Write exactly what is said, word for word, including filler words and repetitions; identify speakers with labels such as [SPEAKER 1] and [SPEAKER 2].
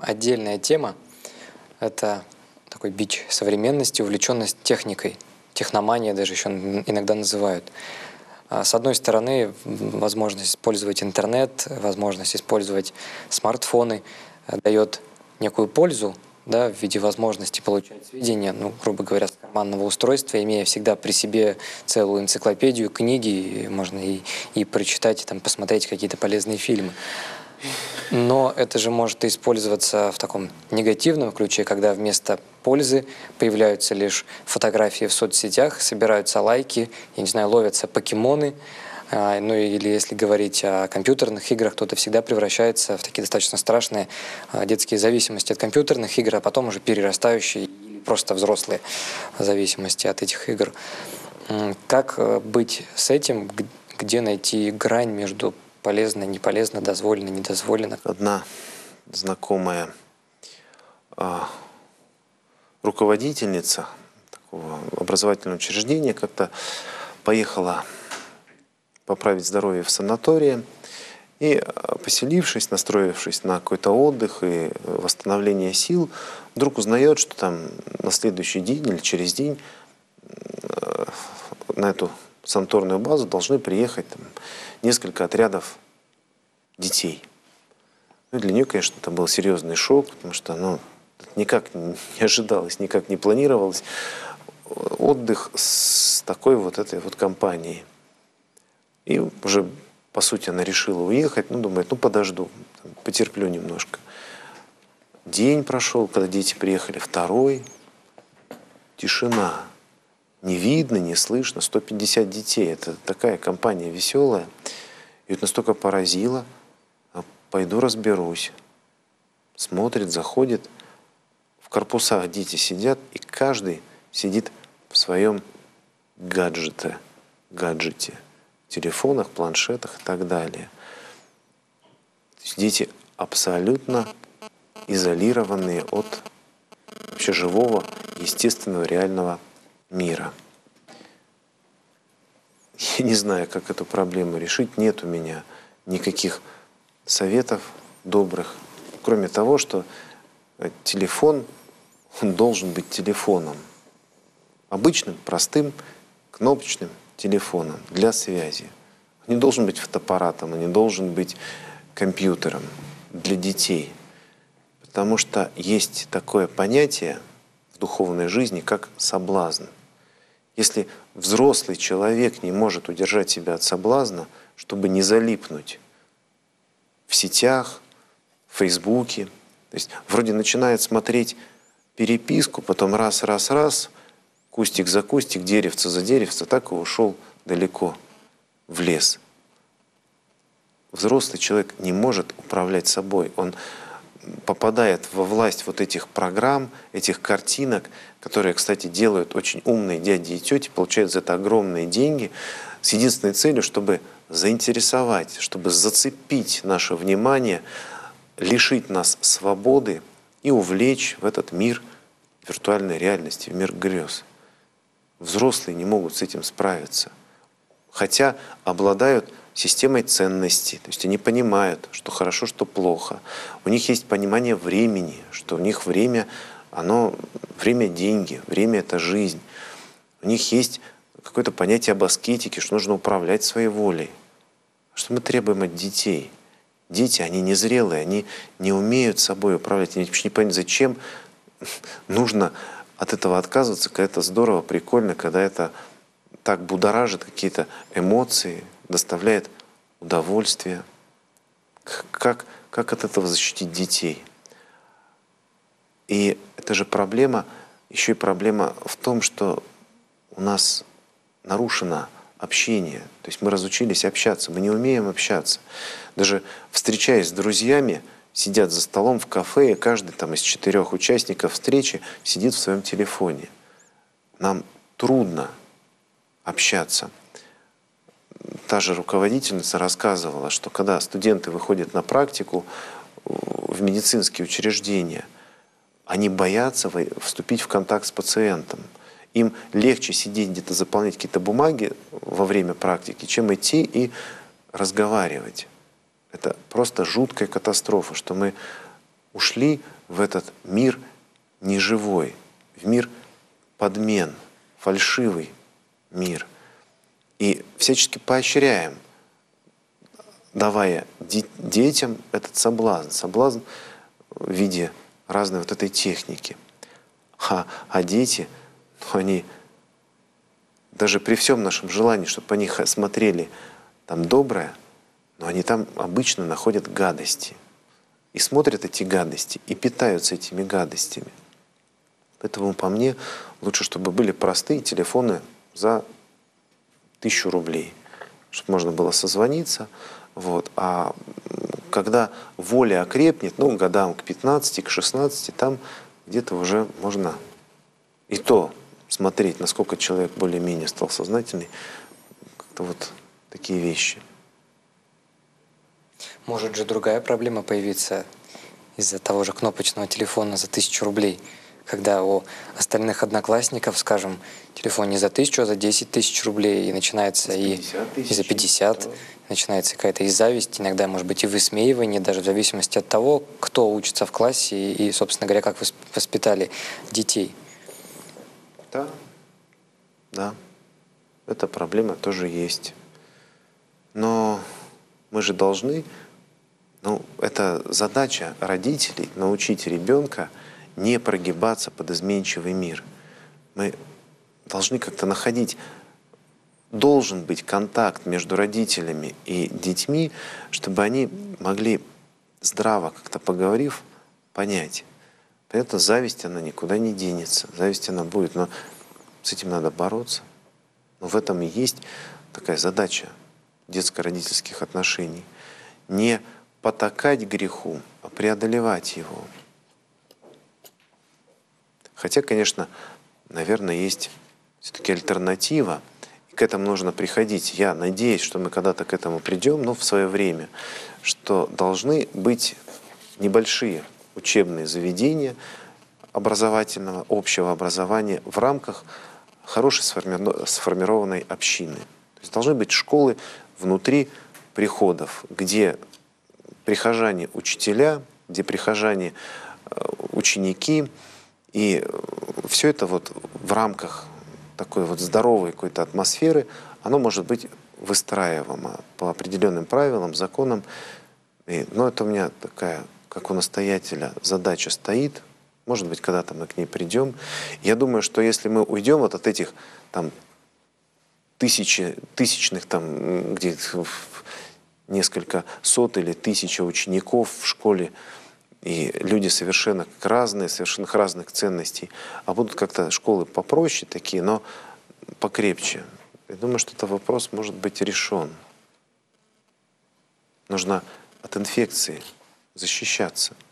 [SPEAKER 1] отдельная тема. Это такой бич современности, увлеченность техникой. Техномания даже еще иногда называют. С одной стороны, возможность использовать интернет, возможность использовать смартфоны дает некую пользу, да, в виде возможности получать сведения, ну, грубо говоря, с карманного устройства, имея всегда при себе целую энциклопедию, книги, можно и, и прочитать, и там, посмотреть какие-то полезные фильмы. Но это же может использоваться в таком негативном ключе, когда вместо пользы появляются лишь фотографии в соцсетях, собираются лайки, я не знаю, ловятся покемоны. Ну или если говорить о компьютерных играх, то это всегда превращается в такие достаточно страшные детские зависимости от компьютерных игр, а потом уже перерастающие или просто взрослые зависимости от этих игр. Как быть с этим, где найти грань между полезно, не полезно, дозволено, недозволено?
[SPEAKER 2] Одна знакомая э, руководительница такого образовательного учреждения как-то поехала поправить здоровье в санатории и, поселившись, настроившись на какой-то отдых и восстановление сил, вдруг узнает, что там на следующий день или через день э, на эту санаторную базу должны приехать там несколько отрядов детей. Ну, для нее, конечно, это был серьезный шок, потому что ну, никак не ожидалось, никак не планировалось отдых с такой вот этой вот компанией. И уже, по сути, она решила уехать, ну, думает, ну, подожду, потерплю немножко. День прошел, когда дети приехали, второй, тишина. Не видно, не слышно, сто пятьдесят детей. Это такая компания веселая. И это настолько поразило. Пойду разберусь. Смотрит, заходит. В корпусах дети сидят, и каждый сидит в своем гаджете. гаджете. Телефонах, планшетах и так далее. То есть дети абсолютно изолированные от вообще живого, естественного, реального мира. Я не знаю, как эту проблему решить. Нет у меня никаких советов добрых, кроме того, что телефон, он должен быть телефоном. Обычным, простым, кнопочным телефоном для связи. Он не должен быть фотоаппаратом, он не должен быть компьютером для детей. Потому что есть такое понятие в духовной жизни, как соблазн. Если взрослый человек не может удержать себя от соблазна, чтобы не залипнуть в сетях, в Фейсбуке, то есть вроде начинает смотреть переписку, потом раз, раз, раз, кустик за кустик, деревце за деревце, так и ушел далеко в лес. Взрослый человек не может управлять собой. Он попадает во власть вот этих программ, этих картинок, которые, кстати, делают очень умные дяди и тети, получают за это огромные деньги, с единственной целью, чтобы заинтересовать, чтобы зацепить наше внимание, лишить нас свободы и увлечь в этот мир виртуальной реальности, в мир грез. Взрослые не могут с этим справиться, хотя обладают системой ценностей, то есть они понимают, что хорошо, что плохо. У них есть понимание времени, что у них время, оно, время — деньги, время — это жизнь. У них есть какое-то понятие об аскетике, что нужно управлять своей волей. Что мы требуем от детей? Дети, они незрелые, они не умеют собой управлять, они вообще не понимают, зачем нужно от этого отказываться, когда это здорово, прикольно, когда это так будоражит какие-то эмоции, доставляет удовольствие. Как, как от этого защитить детей? И это же проблема, еще и проблема в том, что у нас нарушено общение. То есть мы разучились общаться, мы не умеем общаться. Даже встречаясь с друзьями, сидят за столом в кафе, и каждый там из четырех участников встречи сидит в своем телефоне. Нам трудно общаться. Та же руководительница рассказывала, что когда студенты выходят на практику в медицинские учреждения, они боятся вступить в контакт с пациентом. Им легче сидеть где-то, заполнять какие-то бумаги во время практики, чем идти и разговаривать. Это просто жуткая катастрофа, что мы ушли в этот мир неживой, в мир подмен, фальшивый мир. И всячески поощряем, давая детям этот соблазн, соблазн в виде разной вот этой техники. А, а дети, ну, они даже при всем нашем желании, чтобы они смотрели там доброе, но они там обычно находят гадости. И смотрят эти гадости, и питаются этими гадостями. Поэтому по мне лучше, чтобы были простые телефоны за тысячу рублей, чтобы можно было созвониться. Вот. А когда воля окрепнет, ну, годам к пятнадцати, к шестнадцати, там где-то уже можно и то смотреть, насколько человек более-менее стал сознательный. Как-то вот такие вещи.
[SPEAKER 1] Может же другая проблема появиться из-за того же кнопочного телефона за тысячу рублей, когда у остальных одноклассников, скажем, телефон не за тысячу, а за десять тысяч рублей, и начинается и, и за пятьдесят, да. Начинается какая-то и зависть, иногда, может быть, и высмеивание, даже в зависимости от того, кто учится в классе и, собственно говоря, как воспитали детей.
[SPEAKER 2] Да, да, эта проблема тоже есть. Но мы же должны, ну, это задача родителей, научить ребенка не прогибаться под изменчивый мир. Мы должны как-то находить, должен быть контакт между родителями и детьми, чтобы они могли, здраво как-то поговорив, понять. Понятно, зависть, она никуда не денется, зависть она будет, но с этим надо бороться. Но в этом и есть такая задача детско-родительских отношений. Не потакать греху, а преодолевать его. Хотя, конечно, наверное, есть все-таки альтернатива, и к этому нужно приходить. Я надеюсь, что мы когда-то к этому придем, но в свое время, что должны быть небольшие учебные заведения образовательного, общего образования в рамках хорошей сформированной общины. То есть должны быть школы внутри приходов, где прихожане учителя, где прихожане ученики, и все это вот в рамках такой вот здоровой какой-то атмосферы, оно может быть выстраиваемо по определенным правилам, законам. И, но это у меня такая, как у настоятеля, задача стоит. Может быть, когда-то мы к ней придем. Я думаю, что если мы уйдем вот от этих там тысячи, тысячных, там, где несколько сот или тысяча учеников в школе, и люди совершенно разные, совершенно разных ценностей, а будут как-то школы попроще такие, но покрепче. Я думаю, что этот вопрос может быть решен. Нужно от инфекции защищаться.